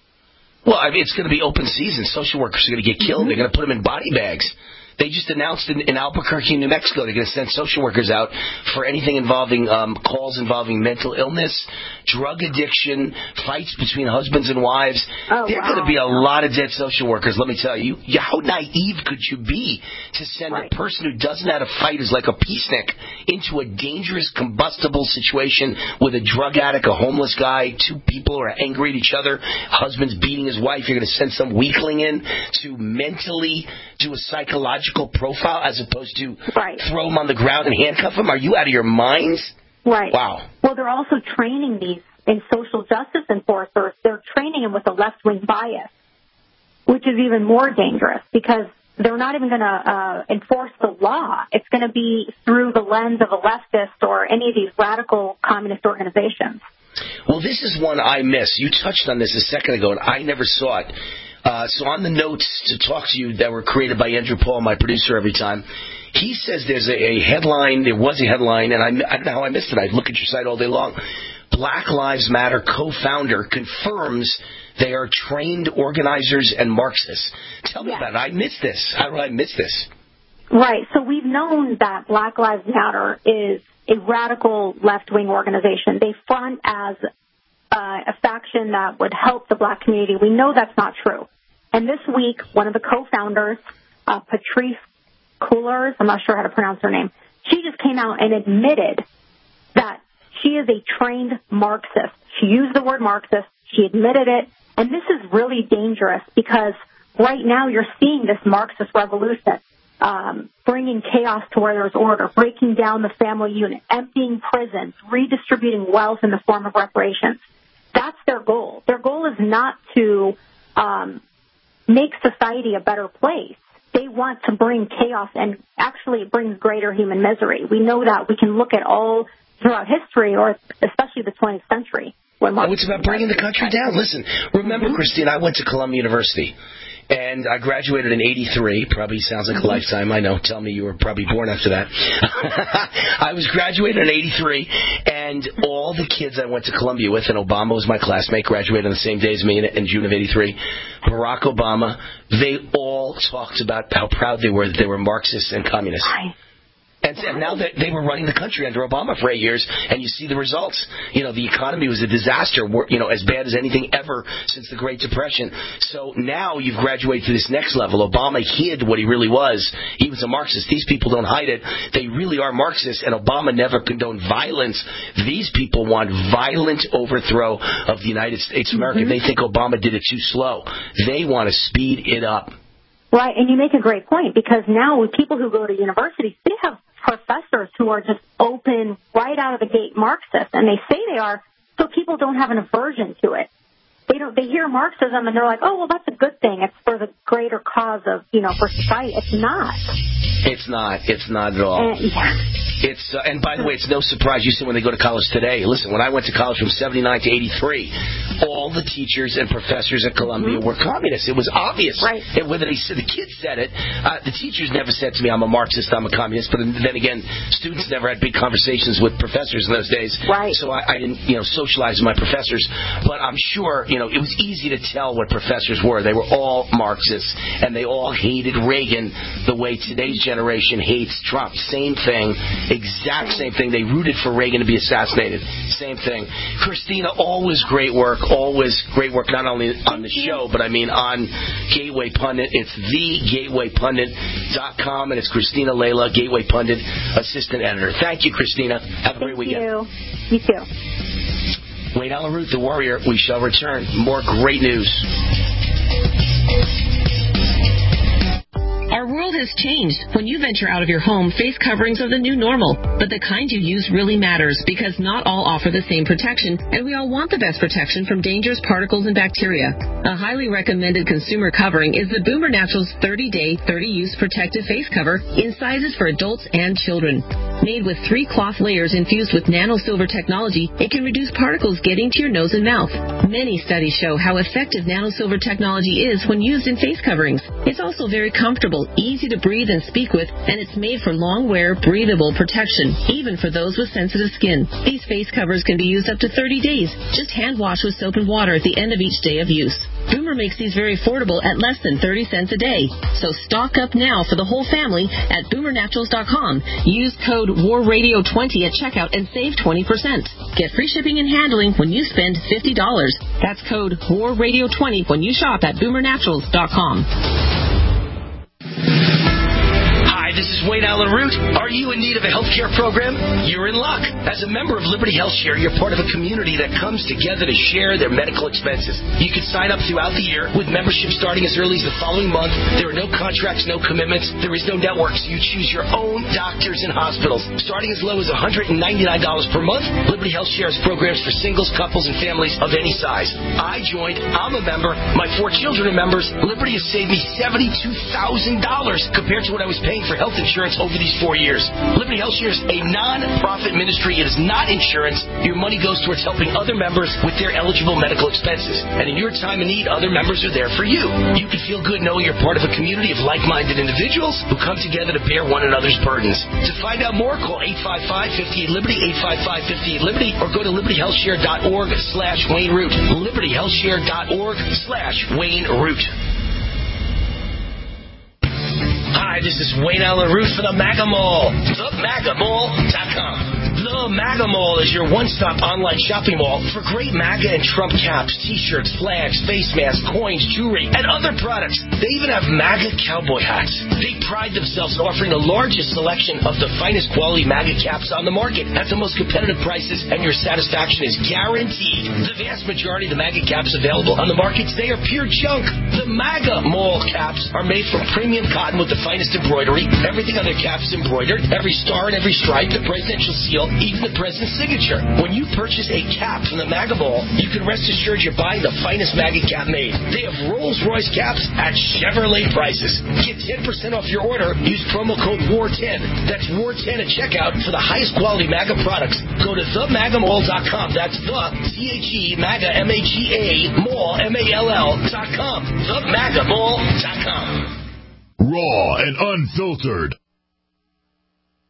Well, I mean, it's going to be open season. Social workers are going to get killed. Mm-hmm. They're going to put them in body bags. They just announced in, in Albuquerque, New Mexico, they're going to send social workers out for anything involving um, calls involving mental illness, drug addiction, fights between husbands and wives.
Oh,
there are
wow.
going to be a lot of dead social workers, let me tell you. you. How naive could you be to send right. a person who doesn't know how to fight, who's like a peacenik, into a dangerous, combustible situation with a drug addict, a homeless guy, two people who are angry at each other, husband's beating his wife. You're going to send some weakling in to mentally do a psychological profile as opposed to
right.
throw him on the ground and handcuff him? Are you out of your minds?
Right.
Wow.
Well, they're also training these in social justice enforcers. They're training them with a left-wing bias, which is even more dangerous because they're not even going to uh, enforce the law. It's going to be through the lens of a leftist or any of these radical communist organizations.
Well, this is one I missed. You touched on this a second ago, and I never saw it. Uh, so on the notes to talk to you that were created by Andrew Paul, my producer every time, he says there's a, a headline, there was a headline, and I, I don't know how I missed it. I look at your site all day long. Black Lives Matter co-founder confirms they are trained organizers and Marxists. Tell me yeah. about it. I missed this. How did I miss this?
Right. So we've known that Black Lives Matter is a radical left-wing organization. They front as uh, a faction that would help the black community. We know that's not true. And this week, one of the co-founders, uh, Patrisse Cullors, I'm not sure how to pronounce her name, she just came out and admitted that she is a trained Marxist. She used the word Marxist. She admitted it. And this is really dangerous because right now you're seeing this Marxist revolution, um, bringing chaos to where there's order, breaking down the family unit, emptying prisons, redistributing wealth in the form of reparations. That's their goal. Their goal is not to um, make society a better place. They want to bring chaos, and actually it brings greater human misery. We know that. We can look at all throughout history, or especially the twentieth century.
Oh, it's about bringing the country down. Listen, remember, mm-hmm. Christine, I went to Columbia University, and I graduated in eighty-three. Probably sounds like a lifetime, I know. Tell me you were probably born after that. I was graduated in eighty-three, and all the kids I went to Columbia with, and Obama was my classmate, graduated on the same day as me in, in June of eighty-three, Barack Obama, they all people talked about how proud they were that they were Marxists and communists.
Right.
And, and now that they were running the country under Obama for eight years, and you see the results. You know, the economy was a disaster, you know, as bad as anything ever since the Great Depression. So now you've graduated to this next level. Obama hid what he really was. He was a Marxist. These people don't hide it. They really are Marxists, and Obama never condoned violence. These people want violent overthrow of the United States of America.
Mm-hmm.
They think Obama did it too slow. They want to speed it up.
Right, and you make a great point, because now with people who go to universities, they have professors who are just open right out of the gate Marxists, and they say they are, so people don't have an aversion to it. They don't. They hear Marxism and they're like, oh, well, that's a good thing. It's for the greater cause of, you know, for society. It's not.
It's not. It's not at all.
And, yeah.
It's uh, and by the way, it's no surprise. You see when they go to college today. Listen, when I went to college from seventy-nine to eighty-three, all the teachers and professors at Columbia mm-hmm. were communists. It was obvious.
Right.
And whether they said, the kids said it, uh, the teachers never said to me, "I'm a Marxist, I'm a communist." But then again, students never had big conversations with professors in those days.
Right.
So I, I didn't, you know, socialize with my professors. But I'm sure, you know, it was easy to tell what professors were. They were all Marxists, and they all hated Reagan the way today's generation hates Trump. Same thing. Exact same thing. They rooted for Reagan to be assassinated. Same thing. Christina, always great work. Always great work, not only on the show, but I mean on Gateway Pundit. It's the gateway pundit dot com, and it's Christina Layla, Gateway Pundit, assistant editor. Thank you, Christina. Have a great weekend.
Thank you. You too.
Wayne Allyn Root, the Warrior. We shall return. More great news.
Our world has changed. When you venture out of your home, face coverings are the new normal. But the kind you use really matters, because not all offer the same protection, and we all want the best protection from dangerous particles and bacteria. A highly recommended consumer covering is the Boomer Naturals thirty-day, thirty-use protective face cover in sizes for adults and children. Made with three cloth layers infused with nano-silver technology, it can reduce particles getting to your nose and mouth. Many studies show how effective nano-silver technology is when used in face coverings. It's also very comfortable, easy to breathe and speak with, and it's made for long wear, breathable protection, even for those with sensitive skin. These face covers can be used up to thirty days. Just hand wash with soap and water at the end of each day of use. Boomer makes these very affordable at less than thirty cents a day. So stock up now for the whole family at boomer naturals dot com. Use code war radio twenty at checkout and save twenty percent. Get free shipping and handling when you spend fifty dollars. That's code war radio twenty when you shop at boomer naturals dot com.
This is Wayne Allyn Root. Are you in need of a health care program? You're in luck. As a member of Liberty Health Share, you're part of a community that comes together to share their medical expenses. You can sign up throughout the year with membership starting as early as the following month. There are no contracts, no commitments. There is no network, so you choose your own doctors and hospitals. Starting as low as one hundred ninety-nine dollars per month, Liberty Health Share has programs for singles, couples, and families of any size. I joined. I'm a member. My four children are members. Liberty has saved me seventy-two thousand dollars compared to what I was paying for health insurance over these four years. Liberty Health Share is a non-profit ministry. It is not insurance. Your money goes towards helping other members with their eligible medical expenses. And in your time of need, other members are there for you. You can feel good knowing you're part of a community of like-minded individuals who come together to bear one another's burdens. To find out more, call eight five five, five eight Liberty, eight five five, five eight Liberty, or go to liberty health share dot org slash Wayne Root. liberty health share dot org slash Wayne Root. Hi, this is Wayne Allyn Root for the MAGA Mall. the maga mall dot com. The MAGA Mall is your one-stop online shopping mall for great MAGA and Trump caps, T-shirts, flags, face masks, coins, jewelry, and other products. They even have MAGA cowboy hats. They pride themselves in offering the largest selection of the finest quality MAGA caps on the market at the most competitive prices, and your satisfaction is guaranteed. The vast majority of the MAGA caps available on the market today are pure junk. The MAGA Mall caps are made from premium cotton with the finest embroidery. Everything on their cap is embroidered. Every star and every stripe, the presidential seal, even the president's signature. When you purchase a cap from the MAGA Mall, you can rest assured you're buying the finest MAGA cap made. They have Rolls-Royce caps at Chevrolet prices. Get ten percent off your order. Use promo code war ten. That's war ten at checkout for the highest quality MAGA products. Go to the maga mall dot com. That's the C H E MAGA M A G A Mall M A L L dot com. the maga mall dot com.
Raw and unfiltered.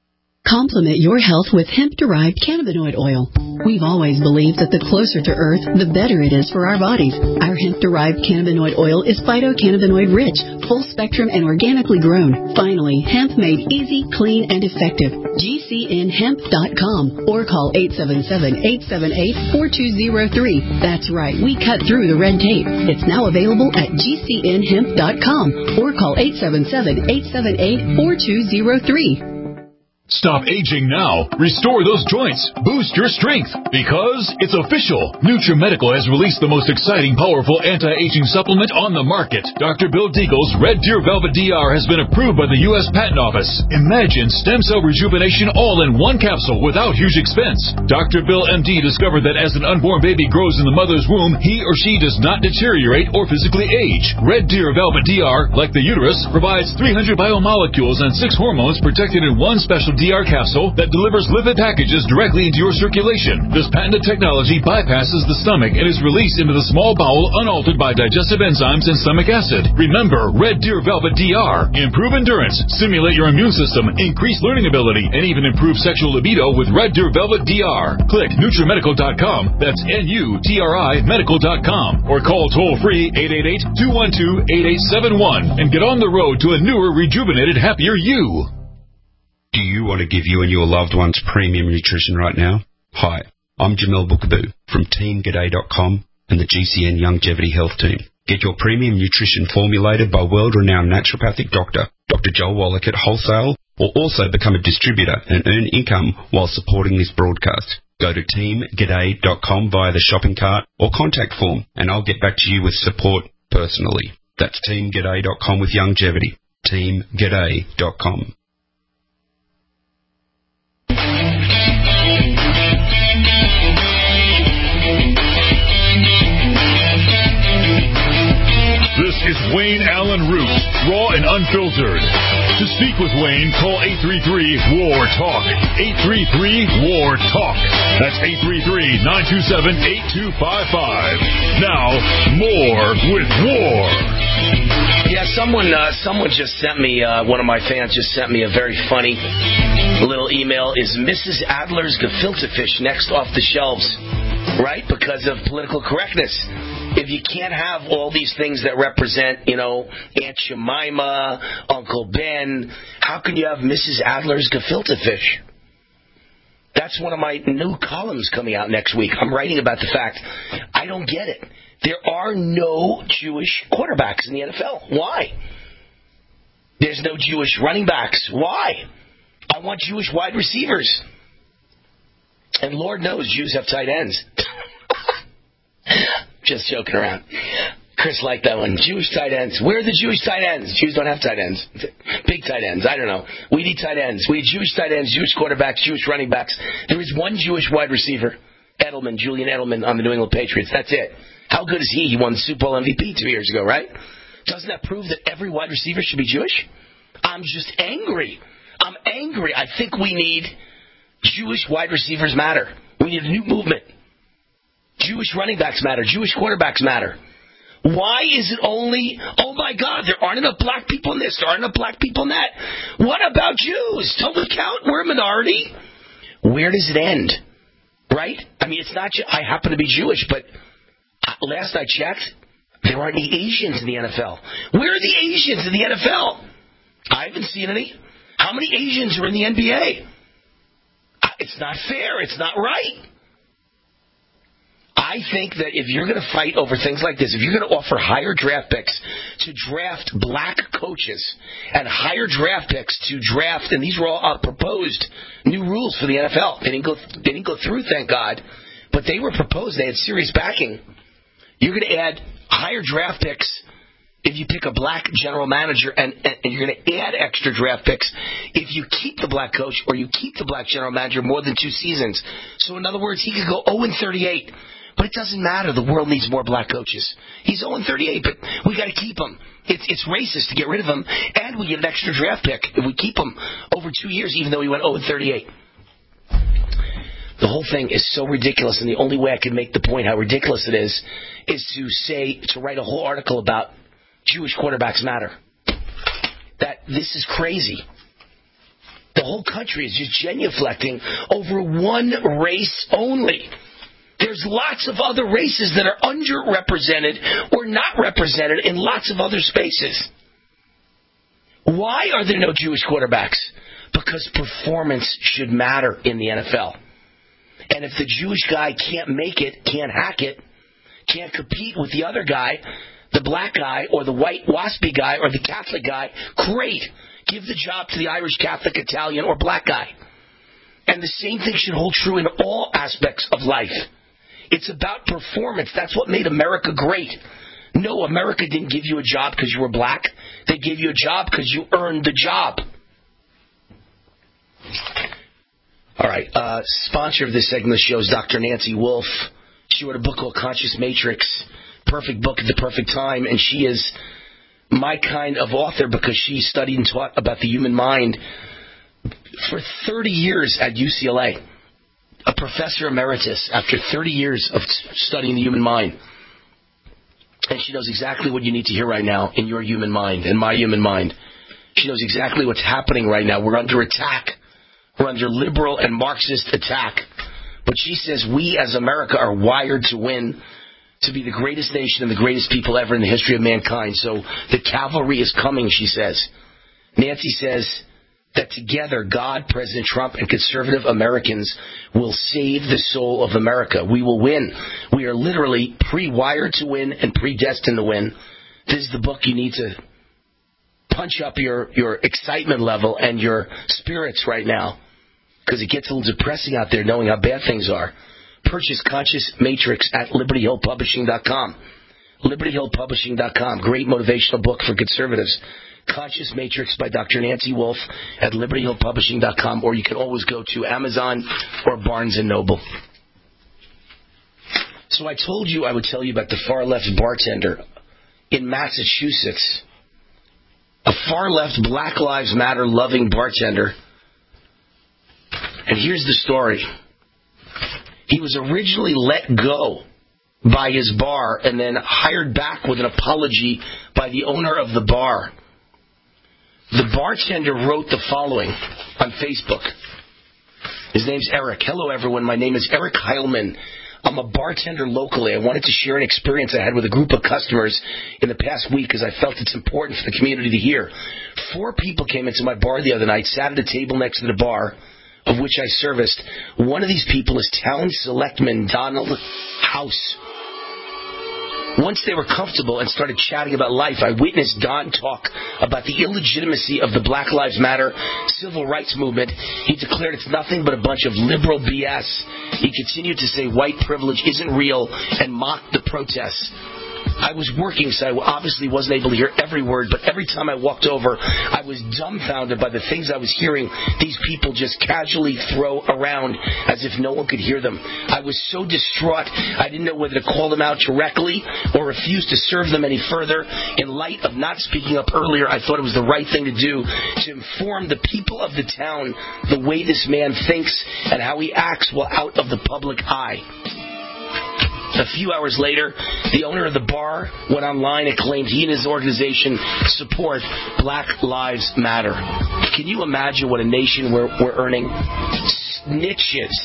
Complement your health with hemp-derived cannabinoid oil. We've always believed that the closer to Earth, the better it is for our bodies. Our hemp-derived cannabinoid oil is phytocannabinoid-rich, full-spectrum, and organically grown. Finally, hemp made easy, clean, and effective. G C N hemp dot com or call eight seven seven, eight seven eight, four two zero three. That's right, we cut through the red tape. It's now available at G C N hemp dot com or call eight seven seven, eight seven eight, four two zero three.
Stop aging now. Restore those joints. Boost your strength. Because it's official. NutriMedical has released the most exciting, powerful anti-aging supplement on the market. Doctor Bill Deagle's Red Deer Velvet D R has been approved by the U S Patent Office. Imagine stem cell rejuvenation all in one capsule without huge expense. Doctor Bill M D discovered that as an unborn baby grows in the mother's womb, he or she does not deteriorate or physically age. Red Deer Velvet D R, like the uterus, provides three hundred biomolecules and six hormones protected in one special D R capsule that delivers lipid packages directly into your circulation. This patented technology bypasses the stomach and is released into the small bowel unaltered by digestive enzymes and stomach acid. Remember, Red Deer Velvet D R. Improve endurance, stimulate your immune system, increase learning ability, and even improve sexual libido with Red Deer Velvet D R. Click NutriMedical dot com. That's N U T R I medical dot com. Or call toll-free eight eight eight, two one two, eight eight seven one and get on the road to a newer, rejuvenated, happier you.
Do you want to give you and your loved ones premium nutrition right now? Hi, I'm Jamel Bookaboo from Team G'day dot com and the G C N Longevity Health Team. Get your premium nutrition formulated by world-renowned naturopathic doctor, Doctor Joel Wallach at Wholesale, or also become a distributor and earn income while supporting this broadcast. Go to Team G'day dot com via the shopping cart or contact form, and I'll get back to you with support personally. That's Team G'day dot com with longevity. Team G'day dot com.
This is Wayne Allen Root, raw and unfiltered. To speak with Wayne, call eight three three, W A R, TALK. eight three three, W A R, TALK. That's eight three three, nine two seven, eight two five five. Now, more with W A R.
Yeah, someone uh, someone just sent me, uh, one of my fans just sent me a very funny little email. Is Missus Adler's gefilte fish next off the shelves? Right? Because of political correctness. If you can't have all these things that represent, you know, Aunt Jemima, Uncle Ben, how can you have Missus Adler's gefilte fish? That's one of my new columns coming out next week. I'm writing about the fact I don't get it. There are no Jewish quarterbacks in the N F L. Why? There's no Jewish running backs. Why? I want Jewish wide receivers. And Lord knows Jews have tight ends. Just joking around. Chris liked that one. Jewish tight ends. Where are the Jewish tight ends? Jews don't have tight ends. Big tight ends. I don't know. We need tight ends. We need Jewish tight ends, Jewish quarterbacks, Jewish running backs. There is one Jewish wide receiver, Edelman, Julian Edelman on the New England Patriots. That's it. How good is he? He won the Super Bowl M V P two years ago, right? Doesn't that prove that every wide receiver should be Jewish? I'm just angry. I'm angry. I think we need Jewish wide receivers matter. We need a new movement. Jewish running backs matter. Jewish quarterbacks matter. Why is it only, oh my God, there aren't enough black people in this, there aren't enough black people in that. What about Jews? Don't we count? We're a minority. Where does it end? Right? I mean, it's not, I happen to be Jewish, but last I checked, there aren't any Asians in the N F L. Where are the Asians in the N F L? I haven't seen any. How many Asians are in the N B A? It's not fair. It's not right. I think that if you're going to fight over things like this, if you're going to offer higher draft picks to draft black coaches and higher draft picks to draft, and these were all uh, proposed new rules for the N F L. They didn't go. They didn't go through, thank God, but they were proposed. They had serious backing. You're going to add higher draft picks if you pick a black general manager, and, and, and you're going to add extra draft picks if you keep the black coach or you keep the black general manager more than two seasons. So in other words, he could go oh and thirty-eight. But it doesn't matter. The world needs more black coaches. He's oh and thirty-eight, but we got to keep him. It's, it's racist to get rid of him, and we get an extra draft pick if we keep him over two years, even though he went oh and thirty-eight. The whole thing is so ridiculous, and the only way I can make the point how ridiculous it is is to say, to write a whole article about Jewish quarterbacks matter. That this is crazy. The whole country is just genuflecting over one race only. There's lots of other races that are underrepresented or not represented in lots of other spaces. Why are there no Jewish quarterbacks? Because performance should matter in the N F L. And if the Jewish guy can't make it, can't hack it, can't compete with the other guy, the black guy or the white waspy guy or the Catholic guy, great. Give the job to the Irish, Catholic, Italian, or black guy. And the same thing should hold true in all aspects of life. It's about performance. That's what made America great. No, America didn't give you a job because you were black. They gave you a job because you earned the job. All right. Uh, sponsor of this segment of the show is Doctor Nancy Wolf. She wrote a book called Conscious Matrix. Perfect book at the perfect time. And she is my kind of author because she studied and taught about the human mind for thirty years at U C L A. A professor emeritus after thirty years of studying the human mind. And she knows exactly what you need to hear right now in your human mind and my human mind. She knows exactly what's happening right now. We're under attack. We're under liberal and Marxist attack. But she says we as America are wired to win, to be the greatest nation and the greatest people ever in the history of mankind. So the cavalry is coming, she says. Nancy says that together, God, President Trump, and conservative Americans will save the soul of America. We will win. We are literally pre-wired to win and predestined to win. This is the book you need to punch up your, your excitement level and your spirits right now, because it gets a little depressing out there knowing how bad things are. Purchase Conscious Matrix at Liberty Hill Publishing dot com. Liberty Hill Publishing dot com. Great motivational book for conservatives. Conscious Matrix by Doctor Nancy Wolf at Liberty Hill Publishing dot com, or you can always go to Amazon or Barnes and Noble. So I told you I would tell you about the far-left bartender in Massachusetts. A far-left Black Lives Matter loving bartender. And here's the story. He was originally let go by his bar and then hired back with an apology by the owner of the bar. The bartender wrote the following on Facebook. His name's Eric. Hello, everyone. My name is Eric Heilman. I'm a bartender locally. I wanted to share an experience I had with a group of customers in the past week because I felt it's important for the community to hear. Four people came into my bar the other night, sat at a table next to the bar, of which I serviced. One of these people is Town Selectman Donald House. Once they were comfortable and started chatting about life, I witnessed Don talk about the illegitimacy of the Black Lives Matter civil rights movement. He declared it's nothing but a bunch of liberal B S. He continued to say white privilege isn't real and mocked the protests. I was working, so I obviously wasn't able to hear every word, but every time I walked over, I was dumbfounded by the things I was hearing these people just casually throw around as if no one could hear them. I was so distraught, I didn't know whether to call them out directly or refuse to serve them any further. In light of not speaking up earlier, I thought it was the right thing to do to inform the people of the town the way this man thinks and how he acts while out of the public eye. A few hours later, the owner of the bar went online and claimed he and his organization support Black Lives Matter. Can you imagine what a nation we're, we're earning? Snitches.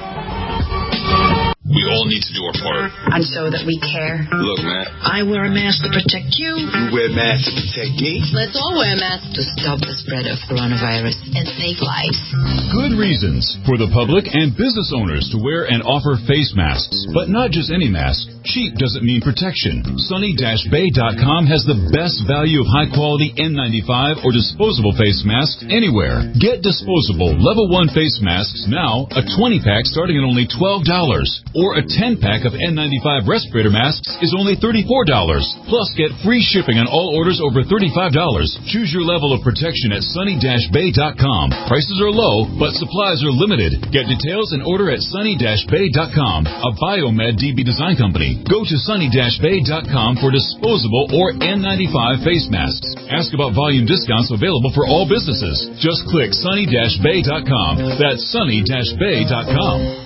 We all need to do our part.
And so that we care.
Look, man.
I wear a mask to protect you.
You wear a mask to protect me.
Let's all wear a mask to stop the spread of coronavirus and save lives.
Good reasons for the public and business owners to wear and offer face masks. But not just any mask. Cheap doesn't mean protection. Sunny Bay dot com has the best value of high-quality N ninety-five or disposable face masks anywhere. Get disposable level one face masks now, a twenty-pack starting at only twelve dollars. Or a ten-pack of N ninety-five respirator masks is only thirty-four dollars. Plus, get free shipping on all orders over thirty-five dollars. Choose your level of protection at Sunny Bay dot com. Prices are low, but supplies are limited. Get details and order at Sunny Bay dot com, a Biomed D B design company. Go to Sunny Bay dot com for disposable or N ninety-five face masks. Ask about volume discounts available for all businesses. Just click Sunny Bay dot com. That's Sunny Bay dot com.